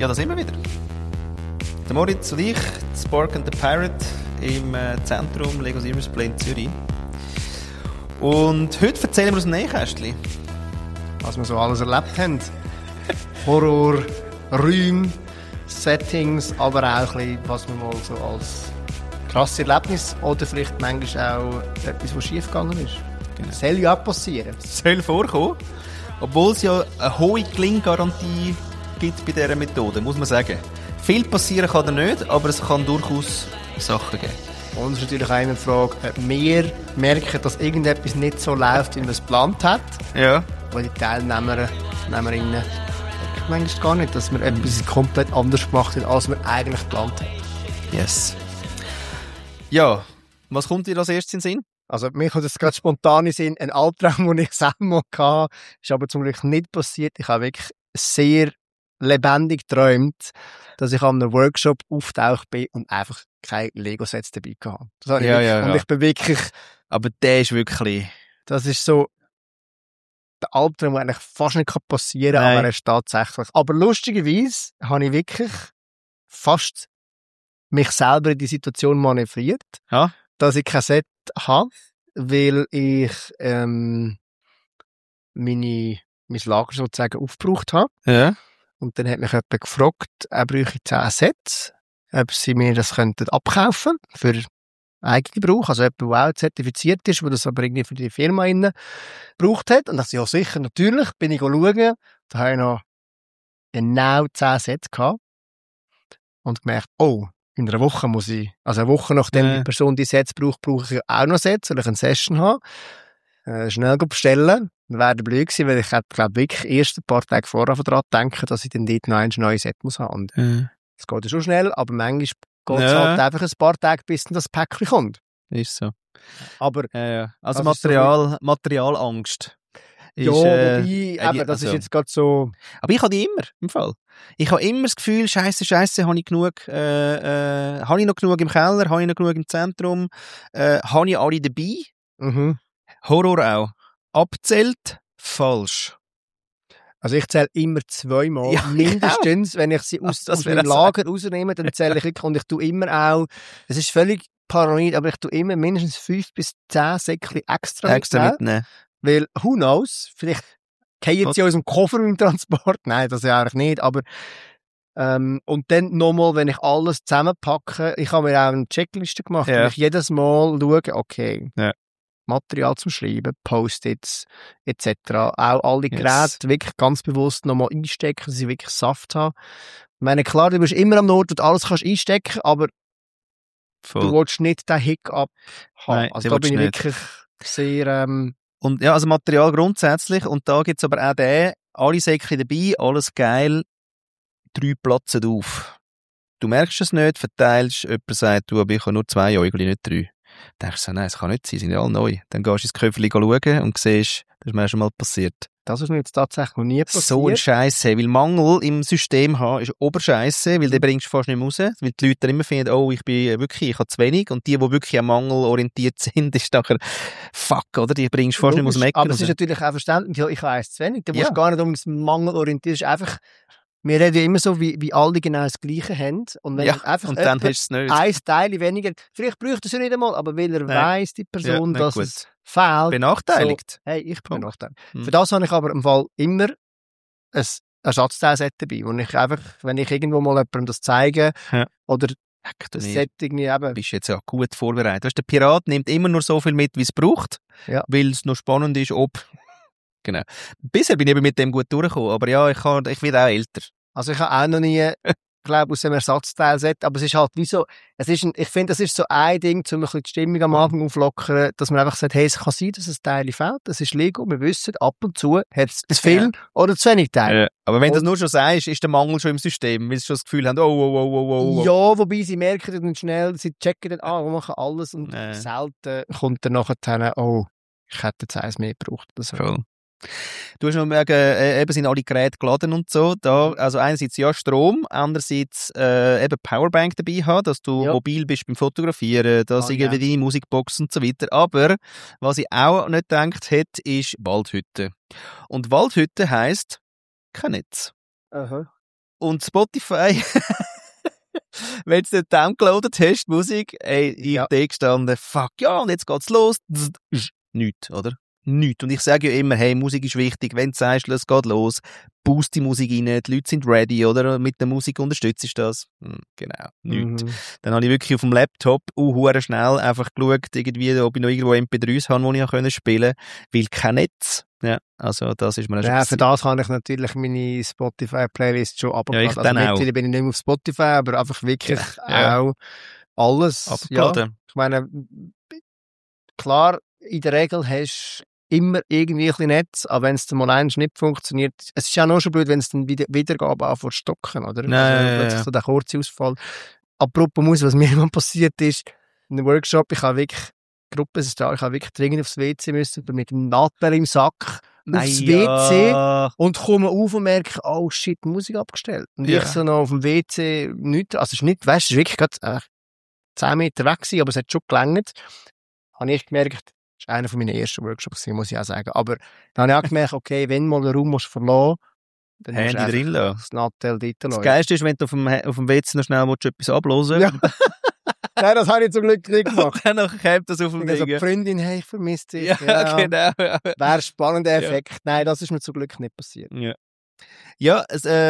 Ja, da sind wir wieder. Der Moritz und ich, Spark and the Pirate, im Zentrum Lego Serious Play in Zürich. Und heute erzählen wir aus dem Nähkästchen. Was wir so alles erlebt haben. Horror, Räume, Settings, aber auch ein bisschen, was wir mal so als krasses Erlebnis oder vielleicht manchmal auch etwas, was schief gegangen ist. Genau. Das soll ja auch passieren. Das soll vorkommen, obwohl es ja eine hohe Gelinggarantie gibt bei dieser Methode, muss man sagen. Viel passieren kann da nicht, aber es kann durchaus Sachen geben. Und es ist natürlich auch immer die Frage, ob wir merken, dass irgendetwas nicht so läuft, wie man es geplant hat. Ja. Weil die Teilnehmerinnen merken manchmal gar nicht, dass wir etwas komplett anders gemacht haben, als wir eigentlich geplant haben. Yes. Ja, was kommt dir als erstes in den Sinn? Also mir kommt das gerade spontan in den Sinn, ein Albtraum, den ich selber mal hatte, ist aber zum Glück nicht passiert. Ich habe wirklich sehr lebendig geträumt, dass ich an einem Workshop auftaucht bin und einfach keine Lego-Sets dabei hatte. Das habe ich wirklich. Und ich bin wirklich... Aber der ist wirklich... Das ist so der Albtraum, der eigentlich fast nicht passieren kann, aber er ist tatsächlich. Aber lustigerweise habe ich wirklich fast mich selber in die Situation manövriert, dass ich kein Set habe, weil ich mein Lager sozusagen aufgebraucht habe. Ja. Und dann hat mich jemand gefragt, er bräuchte 10 Sets, ob sie mir das könnten abkaufen für eigenen Gebrauch. Also jemand, der auch zertifiziert ist, der das aber irgendwie für die Firma gebraucht hat. Und ich dachte, ja sicher, natürlich, bin ich schauen. Da habe ich noch genau 10 Sets gehabt. Und gemerkt, oh, in einer Woche muss ich, also eine Woche nachdem die Person die Sets braucht, brauche ich auch noch Sets, soll ich eine Session haben. Schnell bestellen. Dann wäre der blöd gewesen, weil ich hätte, glaube wirklich erst ein paar Tage vorher daran denken, dass ich dann dort noch ein neues Set muss haben. Das geht ja schon schnell, aber manchmal geht es halt einfach ein paar Tage, bis dann das Päckchen kommt. Ist so. Aber, also Materialangst. Ist, wobei, das ist jetzt gerade so... Aber ich habe die immer, im Fall. Ich habe immer das Gefühl, Scheiße, habe ich genug, habe ich noch genug im Keller, habe ich noch genug im Zentrum, habe ich alle dabei? Mhm. Horror auch. Abzählt, falsch. Also ich zähle immer 2-mal, mindestens, wenn ich sie aus meinem Lager rausnehme, dann zähle ich wirklich, und ich tue immer auch, es ist völlig paranoid, aber ich tue immer mindestens 5 bis 10 Säckchen extra mitnehmen. Weil, who knows, vielleicht fallen sie aus dem Koffer im Transport, nein, das ja eigentlich nicht, aber und dann nochmal, wenn ich alles zusammenpacke, ich habe mir auch eine Checkliste gemacht, wo ich jedes Mal schaue, okay, Material zum Schreiben, Post-its etc. Auch alle Geräte wirklich ganz bewusst nochmal einstecken, dass sie wirklich Saft haben. Ich meine, klar, du bist immer am Ort, wo du alles kannst einstecken, aber du willst nicht den Hiccup haben. Nein, also da bin ich wirklich sehr... Und ja, also Material grundsätzlich, und da gibt es aber auch alle Säckchen dabei, alles geil, 3 platzen auf. Du merkst es nicht, verteilst, jemand sagt, du, aber ich habe nur 2 Äugel, nicht 3. Dann denkst du so, nein, das kann nicht sein, sind ja alle neu. Dann gehst du ins Köfferli schauen und siehst, das ist mir schon mal passiert. Das ist mir jetzt tatsächlich noch nie passiert. So ein Scheisse, weil Mangel im System haben ist Oberscheisse, weil den bringst du fast nicht mehr raus, weil die Leute dann immer finden, oh, ich habe zu wenig, und die wirklich am Mangel orientiert sind, ist nachher fuck, oder? Die bringst du fast nicht mehr aus dem Ecken raus. Aber es ist natürlich auch verständlich, ich habe eins zu wenig, da musst du gar nicht um den Mangel orientieren, es ist einfach... Wir reden ja immer so, wie alle genau das Gleiche haben. Und wenn einfach und dann hast du es nicht. Ein Teil weniger, vielleicht bräuchte es ja nicht einmal, aber weil er weiss, die Person, dass es fehlt. Benachteiligt. So, hey, ich bin benachteiligt. Für das habe ich aber im Fall immer ein Ersatzteilset dabei, wo ich einfach, wenn ich irgendwo mal jemandem das zeige, oder das Setting eben... Du bist jetzt ja gut vorbereitet. Weißt, der Pirat nimmt immer nur so viel mit, wie es braucht, weil es noch spannend ist, ob... Genau. Bisher bin ich eben mit dem gut durchgekommen, aber ja, ich werde auch älter. Also ich habe auch noch nie, glaube aus dem Ersatzteilset, aber es ist halt wie so, ich finde, das ist so ein Ding, um ein bisschen die Stimmung am Anfang auflockern, dass man einfach sagt, hey, es kann sein, dass ein Teil fehlt, das ist Lego, wir wissen, ab und zu hat es zu viel oder zu wenig Teile. Ja. Aber wenn du das nur schon sagst, ist der Mangel schon im System, weil sie schon das Gefühl haben, oh. Ja, wobei sie merken dann schnell, sie checken dann, wir machen alles und selten kommt dann nachher, oh, ich hätte jetzt eins mehr gebraucht. So. Cool. Du hast noch eben sind alle Geräte geladen und so. Da, also einerseits Strom, andererseits eben Powerbank dabei haben, dass du mobil bist beim Fotografieren, dass irgendwie deine Musikbox und so weiter. Aber was ich auch nicht gedacht hätte, ist Waldhütte. Und Waldhütte heisst kein Netz. Aha. Und Spotify, wenn du nicht downgeloadet hast, die Musik, ich da gestanden, fuck, ja, und jetzt geht's los. Nichts, oder? Nichts. Und ich sage ja immer, hey, Musik ist wichtig. Wenn du sagst, es geht los, boost die Musik rein, die Leute sind ready, oder? Mit der Musik unterstützt ich das. Genau, nichts. Dann habe ich wirklich auf dem Laptop hure schnell einfach geschaut, irgendwie, ob ich noch irgendwo MP3s habe, die ich spielen konnte, weil kein Netz. Ja, also das ist mir auch schon ja, für das habe ich natürlich meine Spotify-Playlist schon abgeladen. Ja, also mittlerweile bin ich nicht mehr auf Spotify, aber einfach wirklich auch alles. Abgeladen. Ja, ich meine, klar, in der Regel hast du immer irgendwie ein bisschen Netz, aber wenn es dann mal eins nicht funktioniert, es ist ja noch schon blöd, wenn es dann Wiedergabe anfängt zu stocken, oder? Nein, plötzlich so der kurze Ausfall. Apropos Musik, was mir mal passiert ist, in einem Workshop, ich habe wirklich ich habe wirklich dringend aufs WC müssen, mit dem Nadel im Sack aufs WC und komme auf und merke, oh shit, Musik abgestellt. Und ich so noch auf dem WC nicht, also es ist nicht, weißt du, es ist wirklich gerade 10 Meter weg gewesen, aber es hat schon gelangt. Habe ich gemerkt, das war einer meiner ersten Workshops, muss ich auch sagen. Aber dann habe ich auch gemerkt, okay, wenn mal den Raum verlassen musst, dann musst du drin lassen. Das Nadel dort lassen. Das Geilste ist, wenn du auf dem WC noch schnell etwas abhören willst. Ja. Nein, das habe ich zum Glück nicht gemacht. Dann kommt das auf dem Ding. Die Freundin, hey, ich vermisse dich. Ja, genau. Wäre ein spannender Effekt. Nein, das ist mir zum Glück nicht passiert. Ja,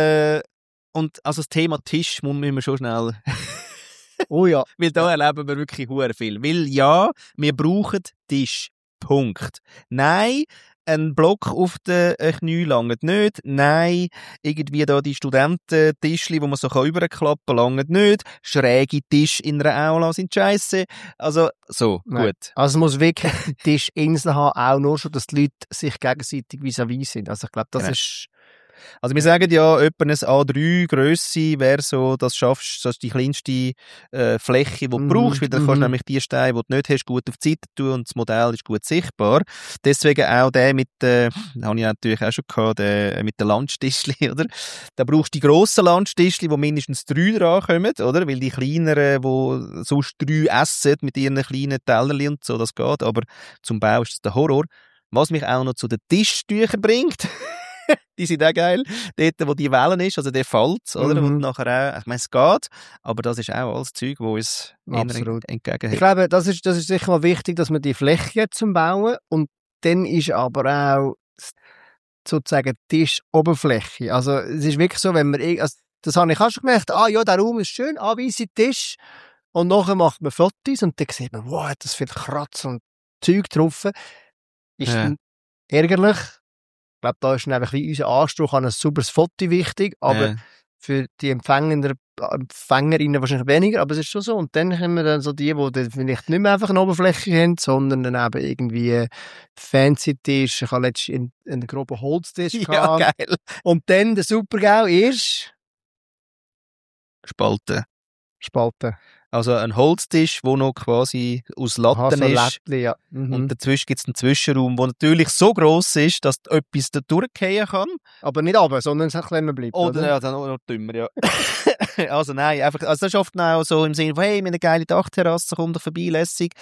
und also das Thema Tisch müssen wir schon schnell... Oh ja. Weil da erleben wir wirklich hure viel. Weil ja, wir brauchen Tisch. Punkt. Nein, ein Block auf den Knie langt nicht. Nein, irgendwie da die Studententischli, wo man so überklappen kann, langt nicht. Schräge Tisch in einer Aula sind scheisse. Also, so, Nein. gut. Also es muss wirklich Tischinsel haben, auch nur schon, dass die Leute sich gegenseitig vis-à-vis sind. Also ich glaube, das ist... Also wir sagen ja, etwa eine A3 Grösse wäre so, das schaffst, das ist die kleinste Fläche, die du brauchst, weil dann kannst du nämlich die Steine, die du nicht hast, gut auf die Seite tun und das Modell ist gut sichtbar. Deswegen auch der mit, habe ich natürlich auch schon gehabt, der mit den Landstischli, oder? Da brauchst du die grossen Landstischli, wo mindestens 3 dran kommen, oder? Weil die kleineren, die sonst 3 essen mit ihren kleinen Tellerli und so, das geht. Aber zum Bau ist das der Horror. Was mich auch noch zu den Tischtüchern bringt, die sind auch geil. Dort, wo die Wellen ist, also der fällt, oder? Und nachher auch, ich meine, es geht, aber das ist auch alles Zeug, wo uns entgegenhält. Ich glaube, das ist sicher mal wichtig, dass man die Fläche hat zum Bauen und dann ist aber auch sozusagen Tischoberfläche. Also es ist wirklich so, wenn man, also, das habe ich auch schon gemerkt, ja, der Raum ist schön, weiße Tisch und nachher macht man Fotos und dann sieht man, wow, hat das viel Kratzer und Zeug drauf. Ist ärgerlich. Ich glaube, da ist einfach wie unser Anspruch an ein sauberes Foto wichtig, aber für die Empfängerinnen wahrscheinlich weniger, aber es ist schon so. Und dann haben wir dann so die dann vielleicht nicht mehr einfach eine Oberfläche haben, sondern dann eben irgendwie fancy Tisch. Ich habe letztens einen groben Holztisch gehabt. Ja, geil. Und dann der Super-GAU ist Spalten. Also ein Holztisch, der noch quasi aus Latten ist. Lättli, ja. Und dazwischen gibt es einen Zwischenraum, der natürlich so gross ist, dass etwas da durchgehen kann. Aber nicht runter, sondern es klemmen bleibt. Oder? Ja, dann noch dümmer, ja. Also nein, einfach, also das ist oft auch so im Sinne von, hey, meine geile Dachterrasse, komm doch vorbei, lässig.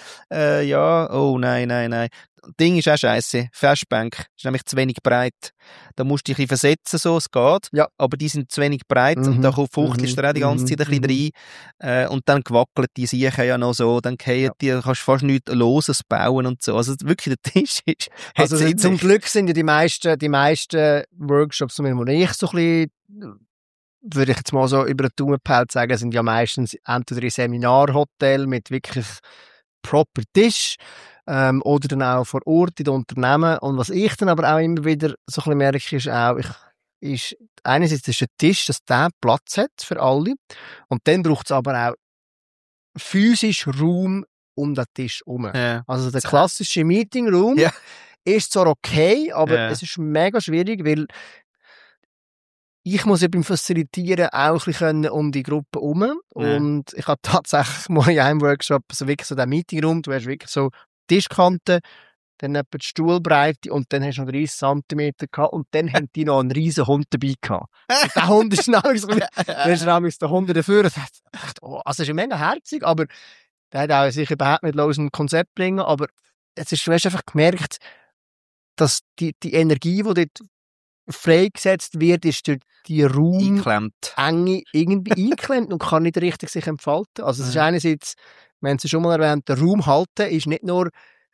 Nein. Das Ding ist auch scheisse. Festbank ist nämlich zu wenig breit. Da musst du dich ein bisschen versetzen, so, es geht. Ja. Aber die sind zu wenig breit und da fuchtelst du auch die ganze Zeit ein bisschen rein. Und dann gewackelt die Siechen ja noch so, dann fallen die, kannst du fast nichts Loses bauen und so. Also wirklich, der Tisch ist... Also zum Glück sind ja die meisten Workshops, wo ich so ein bisschen, würde ich jetzt mal so über den Daumen gepeilt sagen, sind ja meistens entweder in Seminarhotel mit wirklich proper Tisch oder dann auch vor Ort in den Unternehmen. Und was ich dann aber auch immer wieder so ein bisschen merke, ist auch, einerseits ist ein Tisch, dass der Platz hat für alle und dann braucht es aber auch physisch Raum um den Tisch herum. Ja. Also der klassische Meetingraum ist zwar okay, aber es ist mega schwierig, weil ich muss ja beim Facilitieren auch ein bisschen um die Gruppe herum. Und ich habe tatsächlich mal in einem Workshop so wirklich so den Meetingraum, du hast wirklich so Tischkanten, dann etwa die Stuhlbreite und dann hast du noch 30 cm gehabt und dann haben die noch einen riesen Hund dabei gehabt. Und der Hund ist nämlich so, dann ist nämlich der Hund dafür und dachte, also es ist mega herzig, aber der hat auch sicher überhaupt nicht los ein Konzept bringen, aber du hast einfach gemerkt, dass die Energie, die dort freigesetzt wird, ist durch die Eingeklemmt. Raumenge irgendwie eingeklemmt und kann nicht richtig sich entfalten. Also es ist einerseits, wir haben es schon mal erwähnt, der Raum halten ist nicht nur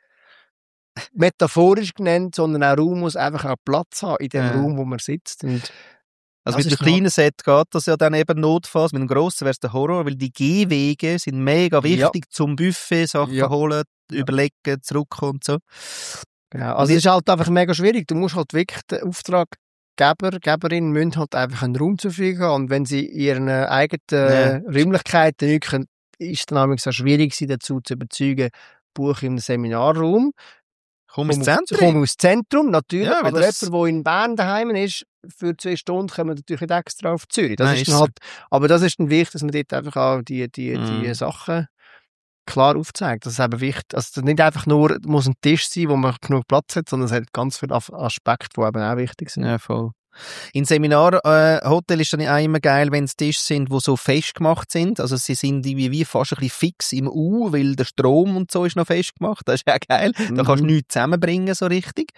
metaphorisch genannt, sondern auch Raum muss einfach auch Platz haben in dem Raum, wo man sitzt. Und also mit dem kleinen Set geht das ja dann eben notfalls, mit dem grossen wäre es der Horror, weil die Gehwege sind mega wichtig zum Buffet, Sachen holen, überlegen, zurückkommen und so. Genau, also es ist halt einfach mega schwierig. Du musst halt wirklich den Auftraggeber, Geberin müssen halt einfach einen Raum zur Verfügung haben und wenn sie in ihren eigenen Räumlichkeiten nicht können, ist es dann auch schwierig, sie dazu zu überzeugen, buche im Seminarraum. Komm ins Zentrum, natürlich. Ja, aber jemand, der in Bern daheim ist, für 2 Stunden kommen wir natürlich nicht extra auf Zürich. Das ist dann halt, aber das ist dann wichtig, dass man dort einfach auch die Sachen klar aufzeigt. Das ist eben wichtig. Also nicht einfach nur muss ein Tisch sein, wo man genug Platz hat, sondern es hat ganz viele Aspekte, die eben auch wichtig sind. Ja, voll. In Seminarhotel ist dann auch immer geil, wenn es Tische sind, die so festgemacht sind. Also sie sind wie fast ein bisschen fix im U, weil der Strom und so ist noch festgemacht. Das ist ja geil. Da kannst du nichts zusammenbringen so richtig.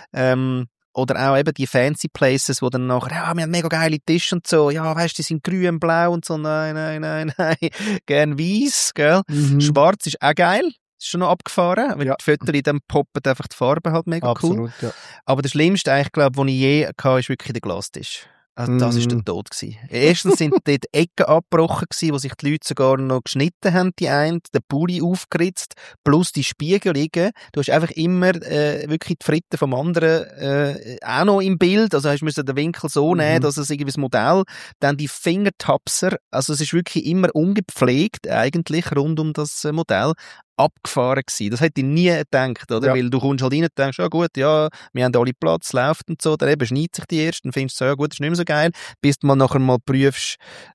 Oder auch eben die fancy Places, wo dann nachher, wir haben mega geile Tische und so. Ja, weißt du, die sind grün, blau und so. Nein. Gern weiss, gell? Schwarz ist auch geil. Ist schon noch abgefahren, weil die Fotos dann poppen einfach die Farbe halt mega Absolut, cool. Ja. Aber der schlimmste eigentlich, glaube ich, den ich je hatte, ist wirklich der Glastisch. Also das war der Tod gewesen. Erstens sind dort Ecken abgebrochen gewesen, wo sich die Leute sogar noch geschnitten haben, die einen, den Pulli aufgeritzt, plus die Spiegelungen. Du hast einfach immer wirklich die Fritten vom anderen auch noch im Bild, also hast du den Winkel so nehmen, dass es irgendwie das Modell, dann die Fingertapser, also es ist wirklich immer ungepflegt eigentlich rund um das Modell. Abgefahren gewesen. Das hätte ich nie gedacht, oder? Ja. Weil du kommst halt rein und denkst, ja gut, wir haben alle Platz, läuft und so, dann eben schneidet sich die erste und findest so, ja gut, das ist nicht mehr so geil, bis du mal nachher mal prüfst,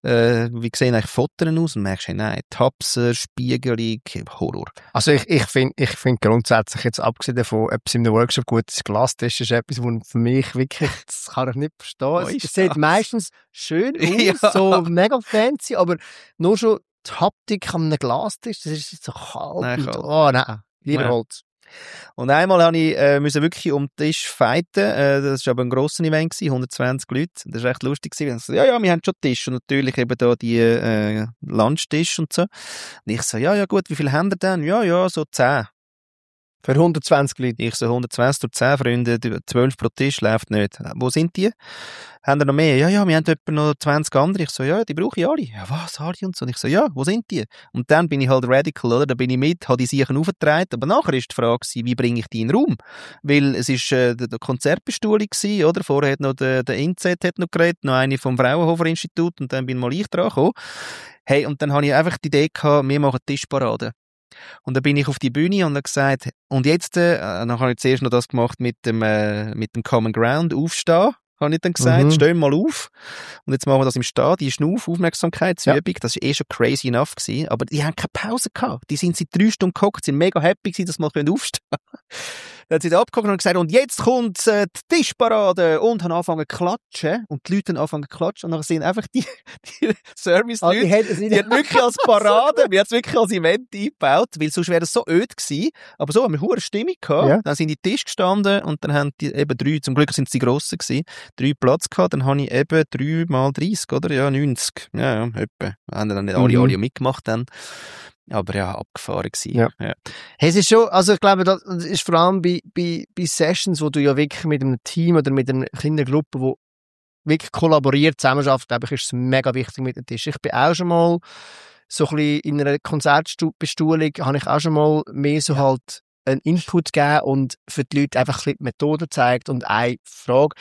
wie sehen eigentlich Fotos aus und merkst, hey, nein, Tapser, Spiegelung, Horror. Also ich find grundsätzlich jetzt, abgesehen davon, ob es in einem Workshop gut ist, Glastisch ist etwas, wo für mich wirklich, das kann ich nicht verstehen. Es sieht meistens schön aus, so mega fancy, aber nur schon die Haptik an einem Glastisch, das ist so kalt. Nein, lieber Holz. Und einmal musste ich wirklich um den Tisch fighten. Das war aber ein grosses Event, 120 Leute. Das war echt lustig. Wir haben schon Tisch und natürlich eben da die Lunchtisch und so. Und ich so, ja gut, wie viele haben wir denn? Ja, so 10. Für 120 Leute? Ich so, 120 durch 10 Freunde, 12 pro Tisch, läuft nicht. Wo sind die? Haben wir noch mehr? Ja, wir haben etwa noch 20 andere. Ich so, ja, die brauche ich alle. Ja, was, alle und so. Und ich so, ja, wo sind die? Und dann bin ich halt radical, oder? Da bin ich mit, habe die Sachen aufgetragen. Aber nachher war die Frage, wie bringe ich die in den Raum? Weil es war der Konzertbestuhlung gewesen, oder? Vorher hat noch der Inzet hat noch geredet, noch eine vom Fraunhofer Institut und dann bin mal ich dran gekommen. Hey, und dann habe ich einfach die Idee gehabt, wir machen Tischparade. Und dann bin ich auf die Bühne und habe gesagt, und jetzt, dann habe ich zuerst noch das gemacht mit dem Common Ground, aufstehen, habe ich dann gesagt, stehen mal auf. Und jetzt machen wir das im Stehen, die Aufmerksamkeitsübung, das war schon crazy enough gewesen, aber die haben keine Pause gehabt. Die sind seit 3 Stunden gehockt, sind mega happy gewesen, dass wir aufstehen können. Dann hat sie da abgeguckt und gesagt, und jetzt kommt die Tischparade. Und haben angefangen zu klatschen. Und die Leute haben angefangen zu klatschen. Und dann sind einfach die Service-Leute, die hat wirklich als Parade, wir haben es wirklich als Event eingebaut, weil sonst wäre es so öd gewesen. Aber so haben wir eine hohe Stimmung gehabt. Ja. Dann sind die Tisch gestanden und dann haben die eben 3, zum Glück sind es die grossen gewesen, 3 Platz gehabt. Dann habe ich eben 3 mal 30, oder? Ja, 90. Ja, etwa. Haben dann nicht alle mitgemacht dann. Aber ja, abgefahren gewesen. Ja. Hey, es ist schon, also ich glaube, das ist vor allem bei Sessions, wo du ja wirklich mit einem Team oder mit einer kleinen Gruppe, wo wirklich kollaboriert, zusammenarbeitet, glaube ich, ist es mega wichtig mit dem Tisch. Ich bin auch schon mal so ein bisschen in einer Konzertbestuhlung, habe ich auch schon mal mehr so halt einen Input gegeben und für die Leute einfach ein bisschen die Methode gezeigt und eine Frage.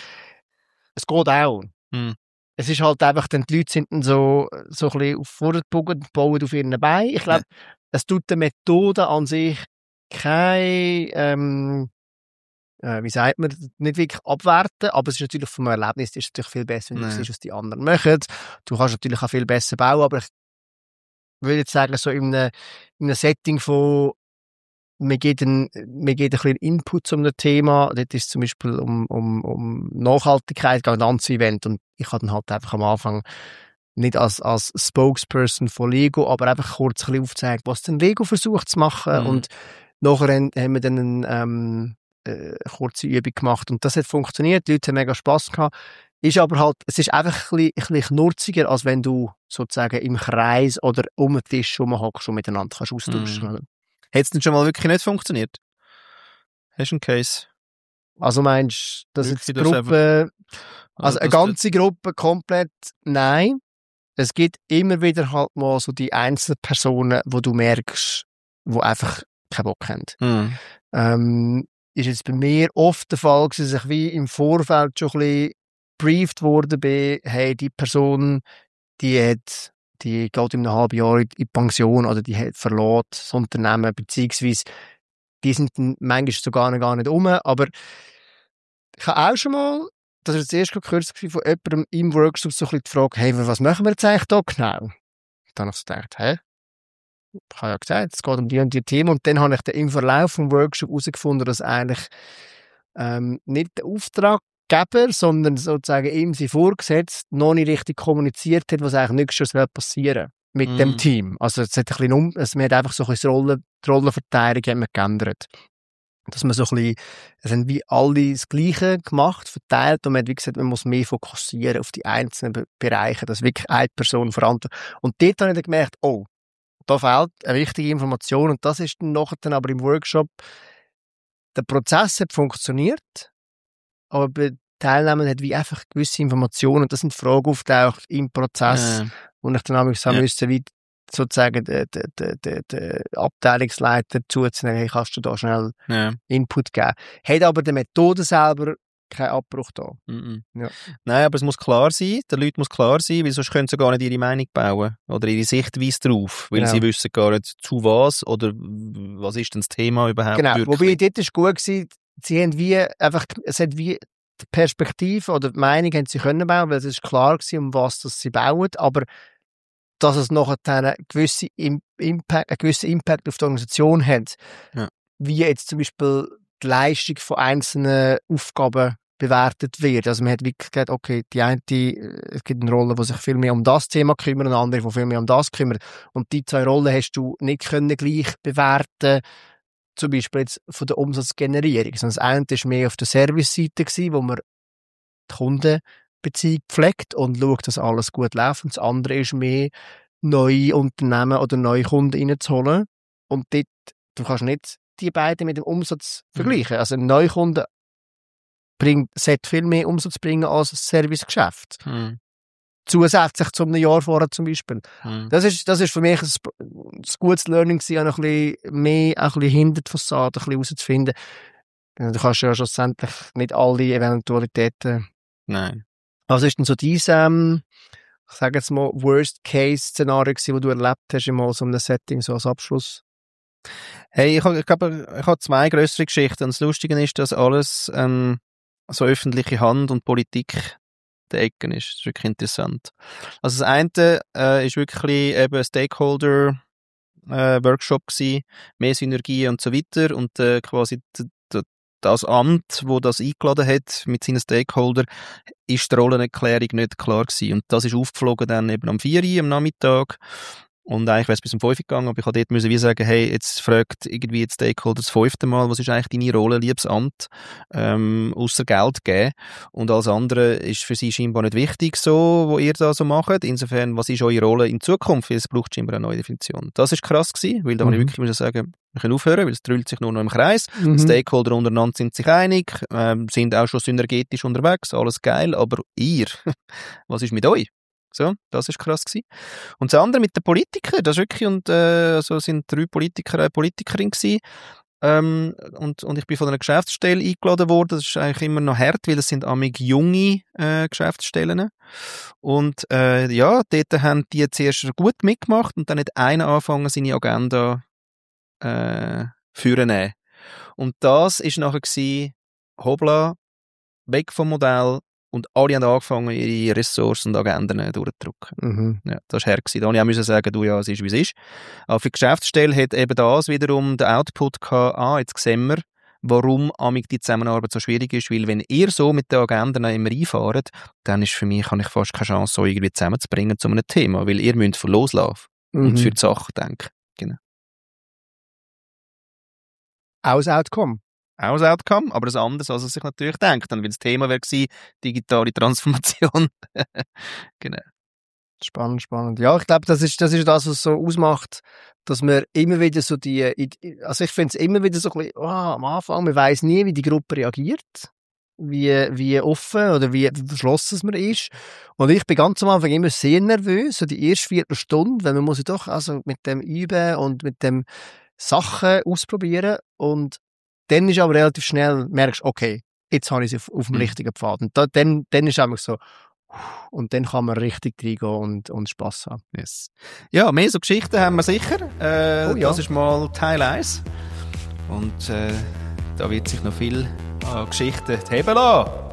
Es geht auch. Es ist halt einfach, denn die Leute sind dann so ein bisschen auf vorgebogen und bauen auf ihren Beinen. Ich glaube, es tut die Methode an sich kein, wie sagt man, nicht wirklich abwerten, aber es ist natürlich vom Erlebnis ist es natürlich viel besser, wenn du siehst, was die anderen machen. Du kannst natürlich auch viel besser bauen, aber ich würde jetzt sagen, so in einem Setting von wir geben ein bisschen Input zu einem Thema. Dort ist es zum Beispiel um Nachhaltigkeit, ein ganzes Event. Und ich habe dann halt einfach am Anfang nicht als Spokesperson von Lego, aber einfach kurz ein bisschen aufgezeigt, was denn Lego versucht zu machen. Und nachher haben wir dann eine kurze Übung gemacht und das hat funktioniert, die Leute haben mega Spass gehabt. Ist aber halt, es ist einfach ein bisschen knurziger, als wenn du sozusagen im Kreis oder um den Tisch rumhockst und miteinander kannst austauschen. Hat es denn schon mal wirklich nicht funktioniert? Hast du einen Case? Also meinst du, dass Wirklich, jetzt die Gruppe, also eine ganze Gruppe komplett, nein. Es gibt immer wieder halt mal so die einzelnen Personen, wo du merkst, die einfach keinen Bock haben. Ist jetzt bei mir oft der Fall gewesen, dass ich wie im Vorfeld schon ein bisschen briefed worden bin, hey, die Person, die geht in einem halben Jahr in die Pension oder die verlässt das Unternehmen, beziehungsweise die sind dann manchmal sogar gar nicht um, aber ich habe auch schon mal, das war das erste kürzlich von jemandem im Workshop so ein bisschen die Frage, hey, was machen wir jetzt eigentlich da genau? Dann habe ich so gedacht, ich habe ja gesagt, es geht um die und die Themen. Und dann habe ich im Verlauf des Workshops herausgefunden, dass eigentlich nicht der Auftraggeber, sondern sozusagen ihm sein Vorgesetzt noch nicht richtig kommuniziert hat, was eigentlich nichts schon passieren soll mit dem Team. Also es hat ein bisschen man hat einfach so ein bisschen die Rollenverteilung geändert. Dass man so ein bisschen, es haben wie alle das Gleiche gemacht, verteilt, und man hat wie gesagt, man muss mehr fokussieren auf die einzelnen Bereiche, dass wirklich eine Person verantwortet. Und dort habe ich dann gemerkt, oh, da fehlt eine wichtige Information, und das ist dann nachher aber im Workshop, der Prozess hat funktioniert, aber bei Teilnehmern hat wie einfach gewisse Informationen, und das sind Fragen auftaucht im Prozess, wo ich dann müssen, wie sozusagen den Abteilungsleiter zuzunehmen, hey, kannst du da schnell Input geben. Hat aber der Methode selber keinen Abbruch da. Ja. Nein, aber es muss klar sein, den Leuten muss klar sein, weil sonst können sie gar nicht ihre Meinung bauen oder ihre Sichtweise drauf, weil sie wissen gar nicht, zu was oder was ist denn das Thema überhaupt wirklich. Wobei, dort war gut gewesen, sie haben wie einfach, es hat wie die Perspektive oder die Meinung haben sie können bauen, weil es ist klar gewesen, um was das sie bauen, aber dass es nachher einen gewissen Impact auf die Organisation hat, wie jetzt zum Beispiel die Leistung von einzelnen Aufgaben bewertet wird. Also man hat wirklich gesagt, okay, es gibt eine Rolle, die sich viel mehr um das Thema kümmert, und eine andere, die viel mehr um das kümmert. Und die zwei Rollen hast du nicht können gleich bewerten, zum Beispiel jetzt von der Umsatzgenerierung. Sondern das eine war mehr auf der Service-Seite, wo man die Kundenbeziehung pflegt und schaut, dass alles gut läuft. Und das andere ist mehr, neue Unternehmen oder neue Kunden reinzuholen. Und dort, du kannst nicht die beiden mit dem Umsatz vergleichen. Also ein Neukunde sollte viel mehr Umsatz bringen als ein Servicegeschäft. Zusätzlich zu einem Jahr vorher zum Beispiel. Das ist für mich ein gutes Learning gewesen, ein bisschen hinter die Fassade ein bisschen herauszufinden. Du kannst ja schlussendlich nicht alle Eventualitäten. Nein. Was ist denn so dein, ich sage jetzt mal, Worst-Case-Szenario gewesen, das du erlebt hast in mal so einem Setting, so als Abschluss? Hey, ich habe zwei grössere Geschichten. Und das Lustige ist, dass alles so öffentliche Hand und Politik der Ecken ist. Das ist wirklich interessant. Also das eine ist wirklich eben ein Stakeholder-Workshop gewesen, mehr Synergie und so weiter, und quasi das Amt, wo das eingeladen hat mit seinen Stakeholdern, ist die Rollenerklärung nicht klar gewesen. Und das ist aufgeflogen dann eben am 4 Uhr am Nachmittag. Und eigentlich wäre es bis um 5 Uhr gegangen, aber ich habe dort wie sagen, hey, jetzt fragt irgendwie die Stakeholder das 5. Mal, was ist eigentlich deine Rolle, liebes Amt, ausser Geld geben. Und alles andere ist für sie scheinbar nicht wichtig, so, wo ihr da so macht. Insofern, was ist eure Rolle in Zukunft? Weil es braucht scheinbar eine neue Definition. Das ist krass gewesen, weil da muss ich wirklich sagen, wir können aufhören, weil es drüllt sich nur noch im Kreis. Die Stakeholder untereinander sind sich einig, sind auch schon synergetisch unterwegs, alles geil, aber ihr, was ist mit euch? So, das ist krass gewesen. Und das andere mit den Politikern, das ist wirklich, und so sind 3 Politiker, eine Politikerin gewesen. Und ich bin von einer Geschäftsstelle eingeladen worden. Das ist eigentlich immer noch hart, weil das sind amig junge Geschäftsstellen. Und dort haben die zuerst gut mitgemacht und dann hat einer angefangen, seine Agenda vorzunehmen. Und das ist nachher gewesen, hoppla, weg vom Modell. Und alle haben angefangen, ihre Ressourcen und Agenden durchzudrücken. Ja, das war hart gewesen. Da musste ich auch sagen, du, ja, es ist, wie es ist. Aber für die Geschäftsstelle hat eben das wiederum den Output gehabt, jetzt sehen wir, warum amig die Zusammenarbeit so schwierig ist, weil wenn ihr so mit den Agenden immer einfahrt, dann ist für mich, habe ich fast keine Chance, so irgendwie zusammenzubringen zu einem Thema, weil ihr müsst loslassen und für die Sache denken. Genau. Auch das Outcome. auch ein Outcome, aber ein anderes, als er sich natürlich denkt. Dann, weil das Thema wäre gewesen, digitale Transformation. Genau. Spannend. Ja, ich glaube, das ist das, was es so ausmacht, dass wir immer wieder so also ich finde es immer wieder so ein bisschen, am Anfang, man weiss nie, wie die Gruppe reagiert, wie offen oder wie verschlossen man ist. Und ich bin ganz am Anfang immer sehr nervös, so die erste Viertelstunde, weil man muss ja doch also mit dem üben und mit dem Sachen ausprobieren. Und dann ist aber relativ schnell, merkst okay, jetzt habe ich es auf dem richtigen Pfad. Und dann ist einfach so, und dann kann man richtig reingehen und Spass haben. Yes. Ja, mehr so Geschichten haben wir sicher. Ja. Das ist mal Teil 1. Und da wird sich noch viel an Geschichten heben lassen.